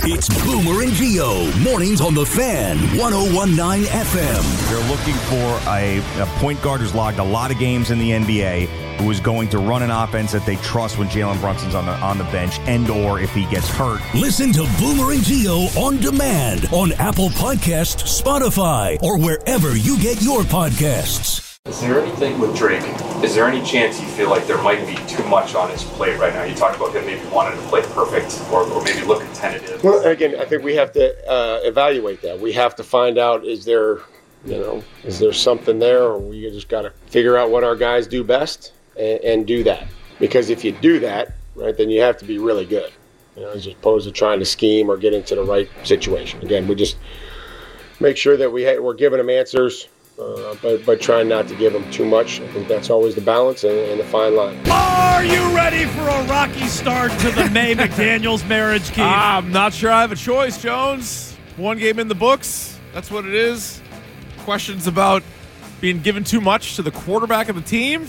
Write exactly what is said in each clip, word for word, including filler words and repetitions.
It's Boomer and Gio, mornings on The Fan, one oh one point nine F M. They're looking for a, a point guard who's logged a lot of games in the N B A, who is going to run an offense that they trust when Jalen Brunson's on the on the bench, and or if he gets hurt. Listen to Boomer and Gio on demand on Apple Podcasts, Spotify, or wherever you get your podcasts. Is there anything with Drake? Is there any chance you feel like there might be too much on his plate right now? You talked about him maybe wanting to play perfect or, or maybe looking tentative. Well, again, I think we have to uh, evaluate that. We have to find out, is there, you know, is there something there, or we just got to figure out what our guys do best and, and do that. Because if you do that, right, then you have to be really good, you know, as opposed to trying to scheme or get into the right situation. Again, we just make sure that we ha- we're giving them answers. Uh, but, but trying not to give them too much. I think that's always the balance and, and the fine line. Are you ready for a rocky start to the May McDaniels marriage, Keith? I'm not sure I have a choice, Jones. One game in the books. That's what it is. Questions about being given too much to the quarterback of the team.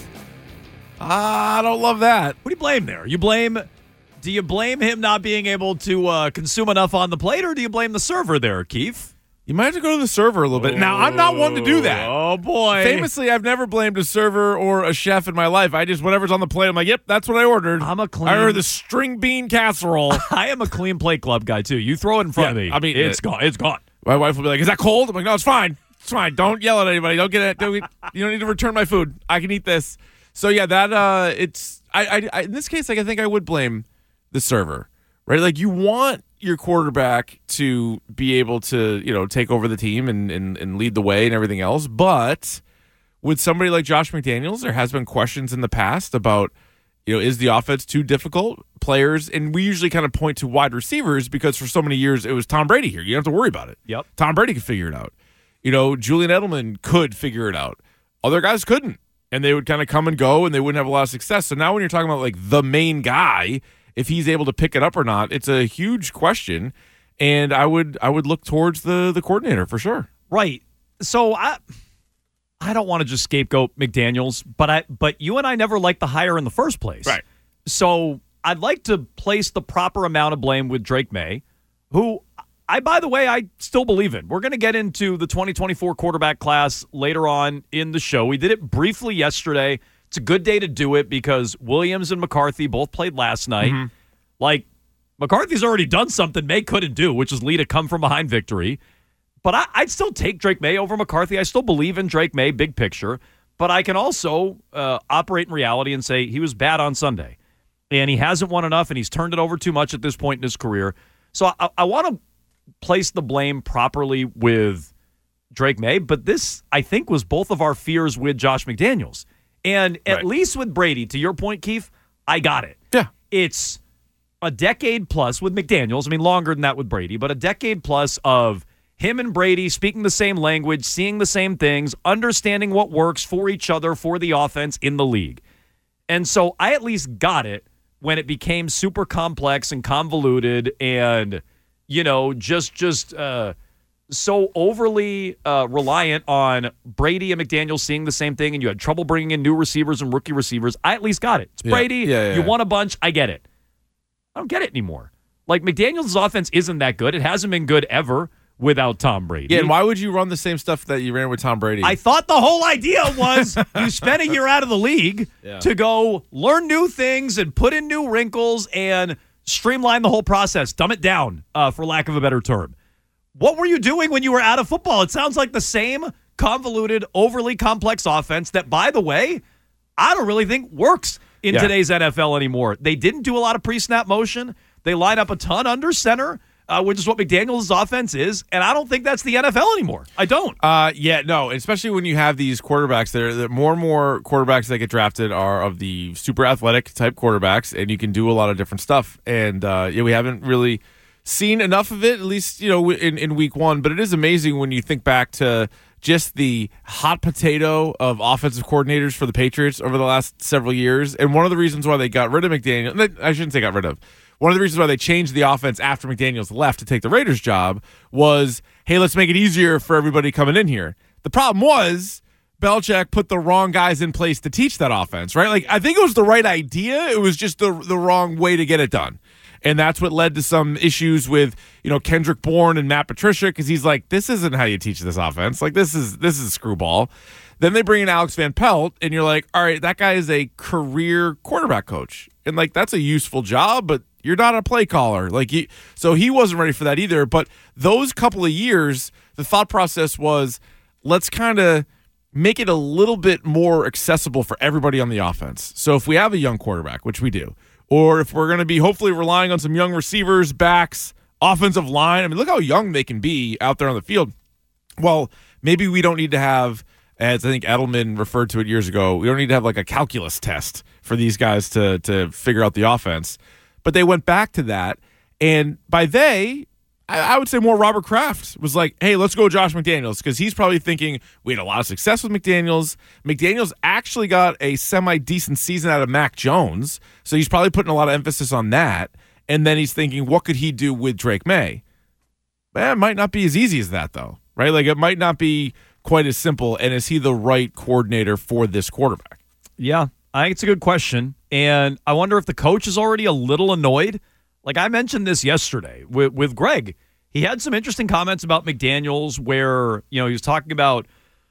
I don't love that. What do you blame there? You blame... Do you blame him not being able to uh, consume enough on the plate, or do you blame the server there, Keith? You might have to go to the server a little bit. Now, I'm not one to do that. Oh, boy. Famously, I've never blamed a server or a chef in my life. I just, whatever's on the plate, I'm like, yep, that's what I ordered. I'm a clean... I ordered the string bean casserole. I am a clean plate club guy, too. You throw it in front yeah, of me. I mean, it's it, gone. It's gone. My wife will be like, is that cold? I'm like, no, it's fine. It's fine. Don't yell at anybody. Don't get it. Don't, you don't need to return my food. I can eat this. So, yeah, that, uh, it's, I, I, I in this case, like, I think I would blame the server, right? Like, you want your quarterback to be able to, you know, take over the team and, and, and lead the way and everything else. But with somebody like Josh McDaniels, there has been questions in the past about, you know, is the offense too difficult? Players, and we usually kind of point to wide receivers because for so many years it was Tom Brady here. You don't have to worry about it. Yep. Tom Brady could figure it out. You know, Julian Edelman could figure it out. Other guys couldn't. And they would kind of come and go and they wouldn't have a lot of success. So now when you're talking about like the main guy, if he's able to pick it up or not, it's a huge question, and I would I would look towards the the coordinator for sure. Right. So I I don't want to just scapegoat McDaniels, but I but you and I never liked the hire in the first place. Right. So I'd like to place the proper amount of blame with Drake May, who I, by the way, I still believe in. We're going to get into the twenty twenty-four quarterback class later on in the show. We did it briefly yesterday. It's a good day to do it because Williams and McCarthy both played last night. Mm-hmm. Like, McCarthy's already done something May couldn't do, which is lead a come-from-behind victory. But I, I'd still take Drake May over McCarthy. I still believe in Drake May, big picture. But I can also uh, operate in reality and say he was bad on Sunday. And he hasn't won enough, and he's turned it over too much at this point in his career. So I, I want to place the blame properly with Drake May. But this, I think, was both of our fears with Josh McDaniels. And at right. least with Brady, to your point, Keith, I got it. Yeah. It's a decade plus with McDaniels. I mean, longer than that with Brady, but a decade plus of him and Brady speaking the same language, seeing the same things, understanding what works for each other, for the offense in the league. And so I at least got it when it became super complex and convoluted and, you know, just, just, uh, so overly uh, reliant on Brady and McDaniel seeing the same thing, and you had trouble bringing in new receivers and rookie receivers. I at least got it. It's Brady. Yeah, yeah, yeah. You won a bunch. I get it. I don't get it anymore. Like, McDaniel's offense isn't that good. It hasn't been good ever without Tom Brady. Yeah, and why would you run the same stuff that you ran with Tom Brady? I thought the whole idea was you spent a year out of the league yeah. to go learn new things and put in new wrinkles and streamline the whole process, dumb it down, uh, for lack of a better term. What were you doing when you were out of football? It sounds like the same convoluted, overly complex offense that, by the way, I don't really think works in yeah. today's N F L anymore. They didn't do a lot of pre-snap motion. They line up a ton under center, uh, which is what McDaniels' offense is, and I don't think that's the N F L anymore. I don't. Uh, yeah, no, especially when you have these quarterbacks that are that more and more quarterbacks that get drafted are of the super athletic type quarterbacks, and you can do a lot of different stuff. And uh, yeah, we haven't really seen enough of it, at least, you know, in, in week one. But it is amazing when you think back to just the hot potato of offensive coordinators for the Patriots over the last several years. And one of the reasons why they got rid of McDaniel, I shouldn't say got rid of, one of the reasons why they changed the offense after McDaniels left to take the Raiders job was, hey, let's make it easier for everybody coming in here. The problem was Belichick put the wrong guys in place to teach that offense, right? Like, I think it was the right idea. It was just the the wrong way to get it done. And that's what led to some issues with, you know, Kendrick Bourne and Matt Patricia, because he's like, this isn't how you teach this offense. Like, this is this is screwball. Then they bring in Alex Van Pelt, and you're like, all right, that guy is a career quarterback coach. And, like, that's a useful job, but you're not a play caller. Like, he, so he wasn't ready for that either. But those couple of years, the thought process was, let's kind of make it a little bit more accessible for everybody on the offense. So if we have a young quarterback, which we do, or if we're going to be hopefully relying on some young receivers, backs, offensive line. I mean, look how young they can be out there on the field. Well, maybe we don't need to have, as I think Edelman referred to it years ago, we don't need to have like a calculus test for these guys to to figure out the offense. But they went back to that. And by they, I would say more Robert Kraft was like, hey, let's go Josh McDaniels, because he's probably thinking we had a lot of success with McDaniels. McDaniels actually got a semi-decent season out of Mac Jones, so he's probably putting a lot of emphasis on that. And then he's thinking, what could he do with Drake May? Eh, it might not be as easy as that, though, right? Like, it might not be quite as simple, and is he the right coordinator for this quarterback? Yeah, I think it's a good question, and I wonder if the coach is already a little annoyed. Like I mentioned this yesterday with, with Greg. He had some interesting comments about McDaniels where, you know, he was talking about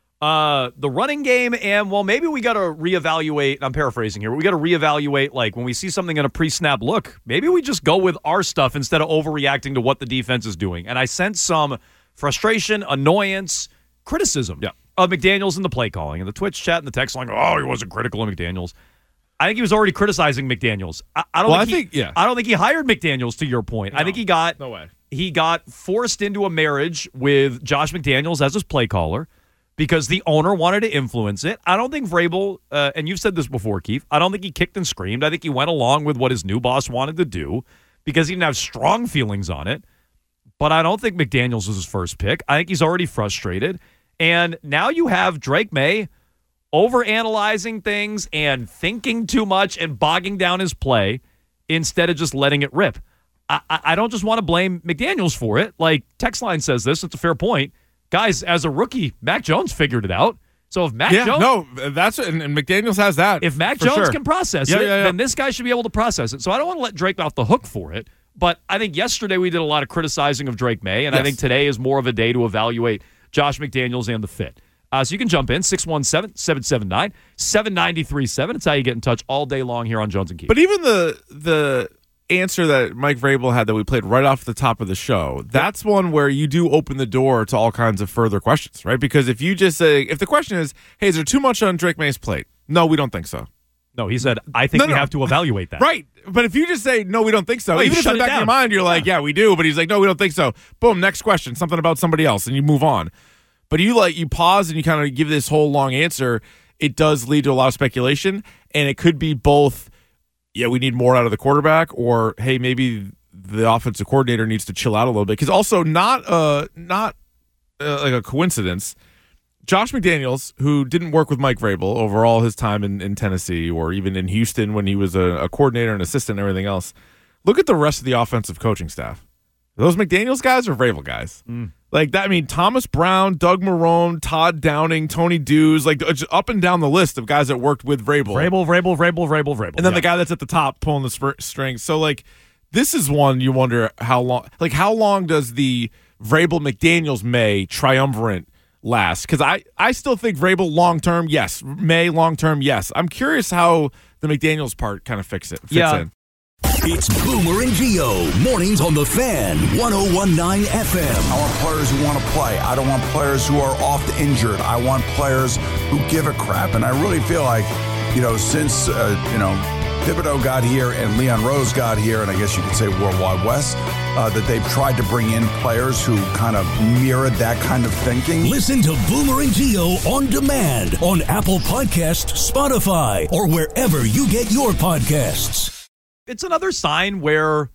uh, the running game and, well, maybe we got to reevaluate. I'm paraphrasing here. We got to reevaluate, like, when we see something in a pre-snap look, maybe we just go with our stuff instead of overreacting to what the defense is doing. And I sense some frustration, annoyance, criticism yeah. of McDaniels in the play calling. And the Twitch chat and the text line, oh, he wasn't critical of McDaniels. I think he was already criticizing McDaniels. I, I don't well, think, I he, think yeah. I don't think he hired McDaniels, to your point. No, I think he got no way. He got forced into a marriage with Josh McDaniels as his play caller because the owner wanted to influence it. I don't think Vrabel, uh, and you've said this before, Keith, I don't think he kicked and screamed. I think he went along with what his new boss wanted to do because he didn't have strong feelings on it. But I don't think McDaniels was his first pick. I think he's already frustrated. And now you have Drake May overanalyzing things and thinking too much and bogging down his play instead of just letting it rip. I, I don't just want to blame McDaniels for it. Like, text line says this. It's a fair point. Guys, as a rookie, Mac Jones figured it out. So if Mac yeah, Jones... no, that's and, and McDaniels has that. If Mac Jones sure. can process yeah, it, yeah, yeah. then this guy should be able to process it. So I don't want to let Drake off the hook for it. But I think yesterday we did a lot of criticizing of Drake May, and yes. I think today is more of a day to evaluate Josh McDaniels and the fit. Uh, so you can jump in, six one seven, seven seven nine, seven nine three seven. It's how you get in touch all day long here on Jones and Keith. But even the the answer that Mike Vrabel had that we played right off the top of the show, that's one where you do open the door to all kinds of further questions, right? Because if you just say, if the question is, hey, is there too much on Drake May's plate? No, we don't think so. No, he said, I think no, we no. have to evaluate that. Right. But if you just say, no, we don't think so, well, even if in the back down. of your mind, you're like, yeah, we do. But he's like, no, we don't think so. Boom, next question, something about somebody else, and you move on. But you like you pause and you kind of give this whole long answer. It does lead to a lot of speculation, and it could be both, yeah, we need more out of the quarterback, or, hey, maybe the offensive coordinator needs to chill out a little bit. Because also not, uh, not uh, like a coincidence, Josh McDaniels, who didn't work with Mike Vrabel over all his time in, in Tennessee or even in Houston when he was a, a coordinator and assistant and everything else, look at the rest of the offensive coaching staff. Are those McDaniels guys or Vrabel guys? Mm. Like that, I mean, Thomas Brown, Doug Marrone, Todd Downing, Tony Dews, like just up and down the list of guys that worked with Vrabel. Vrabel, Vrabel, Vrabel, Vrabel, Vrabel. And then yeah. the guy that's at the top pulling the sp- strings. So, like, this is one you wonder how long, like, how long does the Vrabel McDaniels May triumvirate last? Because I, I still think Vrabel long-term, yes. May long-term, yes. I'm curious how the McDaniels part kind of fix it, fits yeah. in. It's Boomer and Gio, mornings on the Fan, one oh one point nine F M. I want players who want to play. I don't want players who are oft injured. I want players who give a crap. And I really feel like, you know, since, uh, you know, Thibodeau got here and Leon Rose got here, and I guess you could say Worldwide West, uh, that they've tried to bring in players who kind of mirrored that kind of thinking. Listen to Boomer and Gio on demand on Apple Podcasts, Spotify, or wherever you get your podcasts. It's another sign where,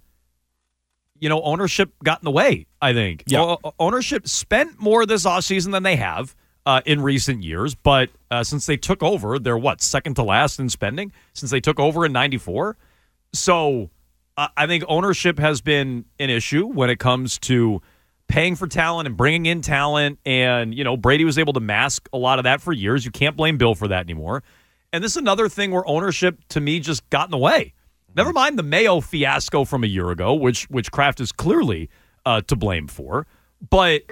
you know, ownership got in the way, I think. Yeah. O- ownership spent more this offseason than they have uh, in recent years, but uh, since they took over, they're, what, second to last in spending? Since they took over in ninety-four? So uh, I think ownership has been an issue when it comes to paying for talent and bringing in talent, and, you know, Brady was able to mask a lot of that for years. You can't blame Bill for that anymore. And this is another thing where ownership, to me, just got in the way. Never mind the Mayo fiasco from a year ago, which which Kraft is clearly uh, to blame for. But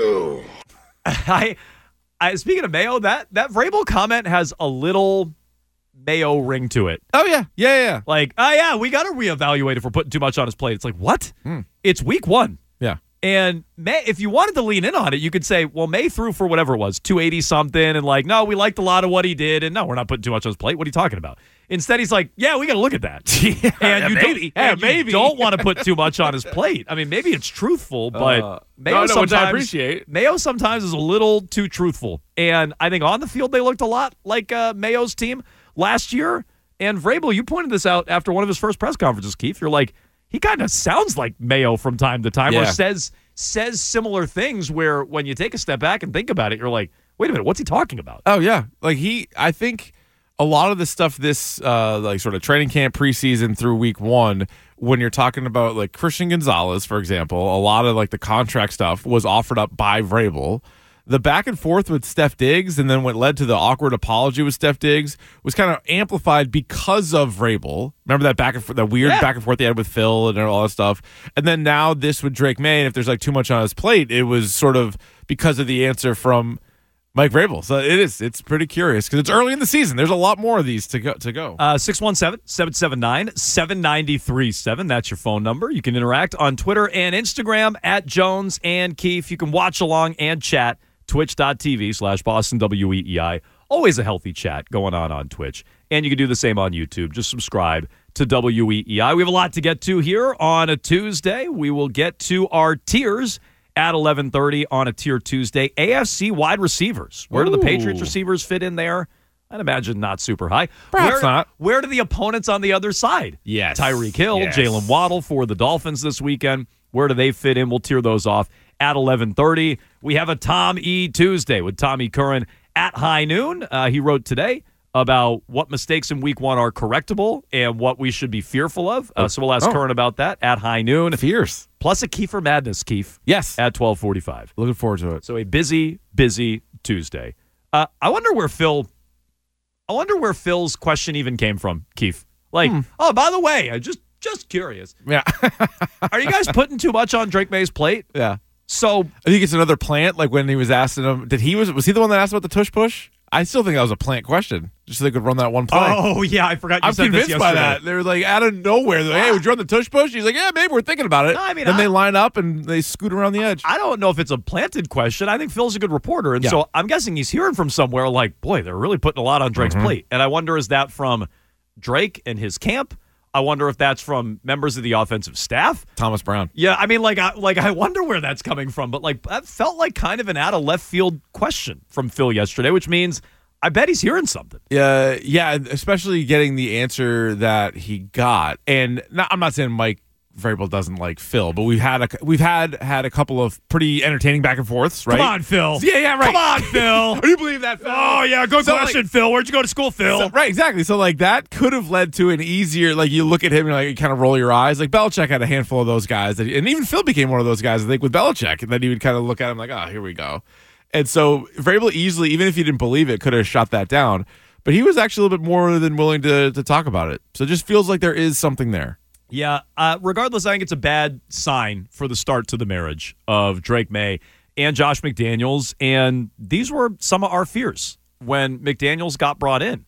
I, I speaking of Mayo, that that Vrabel comment has a little Mayo ring to it. Oh yeah, yeah, yeah. Like, oh yeah, we got to reevaluate if we're putting too much on his plate. It's like, what? Mm. It's week one. Yeah. And May, if you wanted to lean in on it, you could say, well, May threw for whatever it was, two eighty something, and like, no, we liked a lot of what he did, and no, we're not putting too much on his plate. What are you talking about? Instead, he's like, yeah, we got to look at that. yeah, and you maybe. don't, Yeah, and maybe. you don't want to put too much on his plate. I mean, maybe it's truthful, but Uh, Mayo no, no, sometimes which I appreciate. Mayo sometimes is a little too truthful. And I think on the field they looked a lot like uh, Mayo's team last year. And Vrabel, you pointed this out after one of his first press conferences, Keith. You're like, he kind of sounds like Mayo from time to time, or Yeah. says says similar things where when you take a step back and think about it, you're like, wait a minute, what's he talking about? Oh yeah, like he. I think a lot of the stuff this uh, like sort of training camp preseason through week one, when you're talking about like Christian Gonzalez, for example, a lot of like the contract stuff was offered up by Vrabel. The back and forth with Steph Diggs and then what led to the awkward apology with Steph Diggs was kind of amplified because of Vrabel. Remember that back and forth, that weird Yeah. back and forth they had with Phil and all that stuff. And then now this with Drake May, and if there's like too much on his plate, it was sort of because of the answer from Mike Vrabel. So it is, it's pretty curious because it's early in the season. There's a lot more of these to go. To go. Uh, six one seven, seven seven nine, seven nine three seven. That's your phone number. You can interact on Twitter and Instagram at Jones and Keefe. You can watch along and chat. Twitch.tv slash Boston W E E I. Always a healthy chat going on on Twitch. And you can do the same on YouTube. Just subscribe to W E E I. We have a lot to get to here on a Tuesday. We will get to our tiers at eleven thirty on a Tier Tuesday. A F C wide receivers. Where do the Ooh. Patriots receivers fit in there? I'd imagine not super high. Perhaps where, not. Where do the opponents on the other side? Yes. Tyreek Hill, Yes. Jalen Waddle for the Dolphins this weekend. Where do they fit in? We'll tier those off at eleven thirty. We have a Tom E. Tuesday with Tommy Curran at high noon. Uh, he wrote today about what mistakes in week one are correctable and what we should be fearful of. Uh, so we'll ask Oh. Curran about that at high noon. Fierce. Plus a Kiefer Madness, Keith, Yes. at twelve forty-five. Looking forward to it. So a busy, busy Tuesday. Uh, I wonder where Phil. I wonder where Phil's question even came from, Keith. Like, Hmm. oh, by the way, I just just curious. Yeah. Are you guys putting too much on Drake May's plate? yeah. So I think it's another plant. Like when he was asking him, did he was was he the one that asked about the tush push? I still think that was a plant question, just so they could run that one play. Oh, yeah, I forgot you I'm said this convinced by yesterday. that. They were like out of nowhere. They're like, hey, would you run the tush push? He's like, yeah, maybe we're thinking about it. No, I mean, then I- they line up and they scoot around the edge. I don't know if it's a planted question. I think Phil's a good reporter. And Yeah. so I'm guessing he's hearing from somewhere like, boy, they're really putting a lot on Drake's Mm-hmm. plate. And I wonder, is that from Drake and his camp? I wonder if that's from members of the offensive staff. Thomas Brown. Yeah, I mean, like, I, like I wonder where that's coming from. But, like, that felt like kind of an out of left field question from Phil yesterday, which means I bet he's hearing something. Yeah, yeah, especially getting the answer that he got. And not, I'm not saying Mike Vrabel doesn't like Phil, but we've had a we've had had a couple of pretty entertaining back and forths, right? Come on, Phil. Yeah, yeah, right. Come on, Phil. Do you believe that, Phil? Oh, yeah, good So, like- question, Phil. Where'd you go to school, Phil? So- right, exactly. So like that could have led to an easier, like you look at him and like you kind of roll your eyes. Like Belichick had a handful of those guys, that, and even Phil became one of those guys. I think with Belichick, and then he would kind of look at him like, oh, here we go. And so Vrabel easily, even if he didn't believe it, could have shot that down. But he was actually a little bit more than willing to to talk about it. So it just feels like there is something there. Yeah, uh, regardless, I think it's a bad sign for the start to the marriage of Drake May and Josh McDaniels. And these were some of our fears when McDaniels got brought in.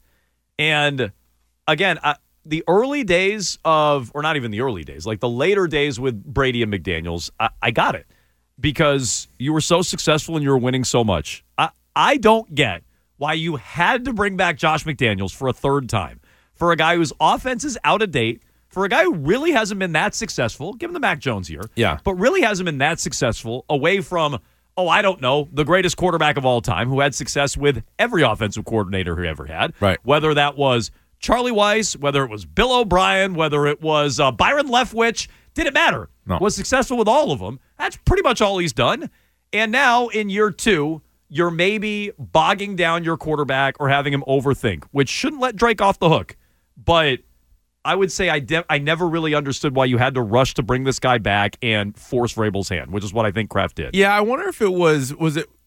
And again, I, the early days of, or not even the early days, like the later days with Brady and McDaniels, I, I got it because you were so successful and you were winning so much. I, I don't get why you had to bring back Josh McDaniels for a third time, for a guy whose offense is out of date, for a guy who really hasn't been that successful, give him the Mac Jones here, Yeah. but really hasn't been that successful away from, oh, I don't know, the greatest quarterback of all time who had success with every offensive coordinator he ever had. Right. Whether that was Charlie Weiss, whether it was Bill O'Brien, whether it was uh, Byron Leftwich, didn't matter. No. Was successful with all of them. That's pretty much all he's done. And now in year two, you're maybe bogging down your quarterback or having him overthink, which shouldn't let Drake off the hook. But I would say I de- I never really understood why you had to rush to bring this guy back and force Vrabel's hand, which is what I think Kraft did. Yeah, I wonder if it was was it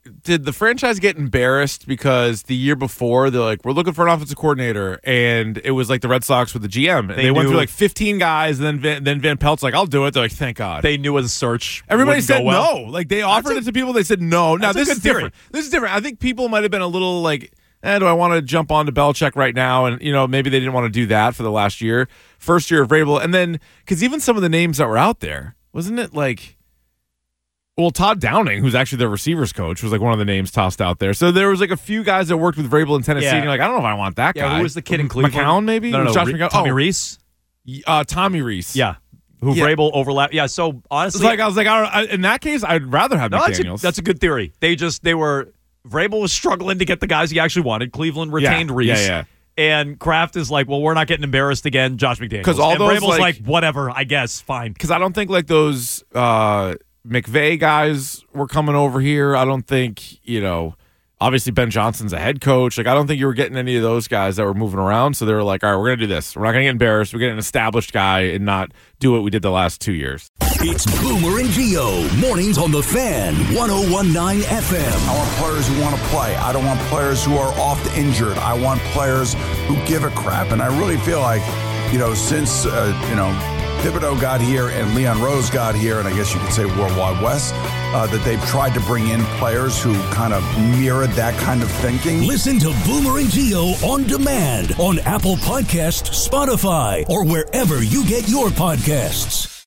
did the franchise get embarrassed because the year before they're like, we're looking for an offensive coordinator, and it was like the Red Sox with the G M. And they, they went through like fifteen guys, and then Van, then Van Pelt's like, I'll do it. They're like, thank God. They knew as a search. Everybody said well. no. Like they offered a, it to people. They said no. Now this is theory. different. This is different. I think people might have been a little like, eh, do I want to jump on to Belichick right now? And, you know, maybe they didn't want to do that for the last year. First year of Vrabel. And then, because even some of the names that were out there, wasn't it like, well, Todd Downing, who's actually their receivers coach, was like one of the names tossed out there. So there was like a few guys that worked with Vrabel in Tennessee, yeah. and you're like, I don't know if I want that yeah, guy. Who was the kid in Cleveland? McCown, maybe? No, no, no. Josh Re- McCown? Tommy oh. Reese? Uh, Tommy Reese. Yeah. Who yeah. Vrabel overlapped. Yeah, so honestly. It's like, I was like, I don't, I, in that case, I'd rather have no, McDaniels. That's a, that's a good theory. They just, they were, Vrabel was struggling to get the guys he actually wanted. Cleveland retained yeah. Reese. Yeah, yeah. And Kraft is like, well, we're not getting embarrassed again. Josh McDaniels. Because all and those, Vrabel's like, like, whatever, I guess, fine. Because I don't think like those uh, McVay guys were coming over here. I don't think, you know, obviously Ben Johnson's a head coach. Like, I don't think you were getting any of those guys that were moving around. So they were like, all right, we're going to do this. We're not going to get embarrassed. We're getting an established guy and not do what we did the last two years. It's Boomer and Gio, mornings on The Fan, one oh one point nine F M. I want players who want to play. I don't want players who are oft injured. I want players who give a crap. And I really feel like, you know, since, uh, you know, Thibodeau got here and Leon Rose got here, and I guess you could say Worldwide West, uh, that they've tried to bring in players who kind of mirrored that kind of thinking. Listen to Boomer and Gio on demand on Apple Podcasts, Spotify, or wherever you get your podcasts.